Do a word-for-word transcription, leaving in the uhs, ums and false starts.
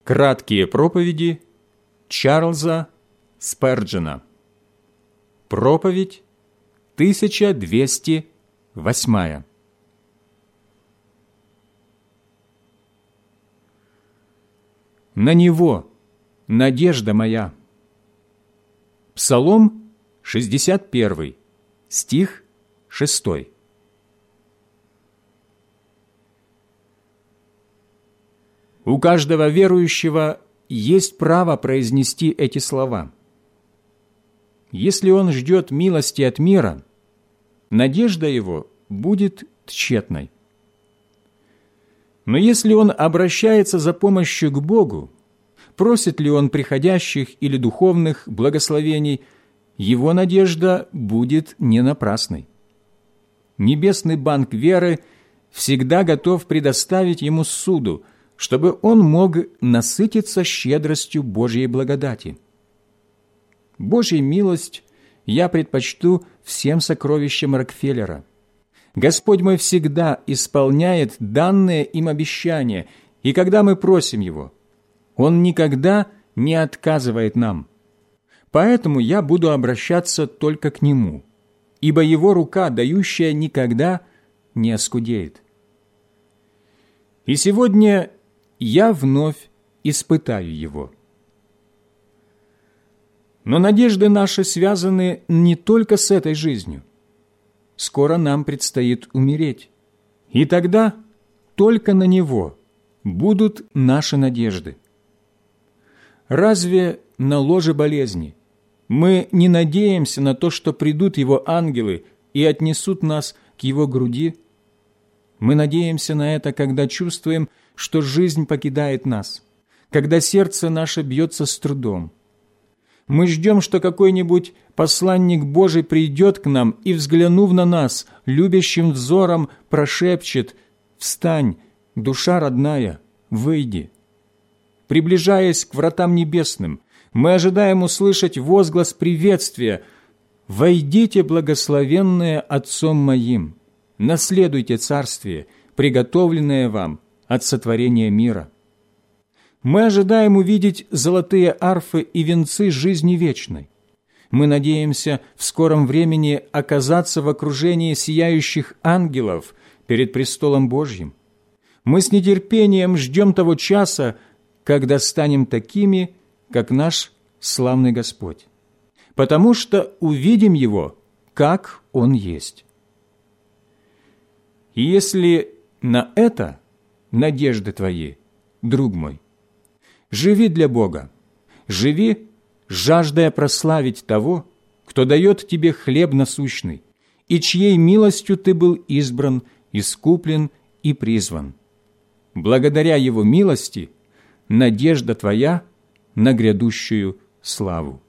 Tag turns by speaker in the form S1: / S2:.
S1: Краткие проповеди Чарльза Сперджена. Проповедь тысяча двести восьмая. На Него надежда моя. Псалом шестьдесят первый, стих шестой. У каждого верующего есть право произнести эти слова. Если он ждет милости от мира, надежда его будет тщетной. Но если он обращается за помощью к Богу, просит ли он приходящих или духовных благословений, его надежда будет не напрасной. Небесный банк веры всегда готов предоставить ему суду, чтобы он мог насытиться щедростью Божьей благодати. Божью милость я предпочту всем сокровищам Рокфеллера. Господь мой всегда исполняет данные им обещания, и когда мы просим Его, Он никогда не отказывает нам. Поэтому я буду обращаться только к Нему, ибо Его рука, дающая, никогда не оскудеет. И сегодня я вновь испытаю Его. Но надежды наши связаны не только с этой жизнью. Скоро нам предстоит умереть, и тогда только на Него будут наши надежды. Разве на ложе болезни мы не надеемся на то, что придут Его ангелы и отнесут нас к Его груди? Мы надеемся на это, когда чувствуем, что жизнь покидает нас, когда сердце наше бьется с трудом. Мы ждем, что какой-нибудь посланник Божий придет к нам и, взглянув на нас, любящим взором прошепчет: «Встань, душа родная, выйди». Приближаясь к вратам небесным, мы ожидаем услышать возглас приветствия: «Войдите, благословенные Отцом моим, наследуйте царствие, приготовленное вам от сотворения мира». Мы ожидаем увидеть золотые арфы и венцы жизни вечной. Мы надеемся в скором времени оказаться в окружении сияющих ангелов перед престолом Божьим. Мы с нетерпением ждем того часа, когда станем такими, как наш славный Господь, потому что увидим Его, как Он есть. И если на это надежды твои, друг мой, живи для Бога, живи, жаждая прославить того, кто дает тебе хлеб насущный, и чьей милостью ты был избран, искуплен и призван. Благодаря Его милости надежда твоя на грядущую славу.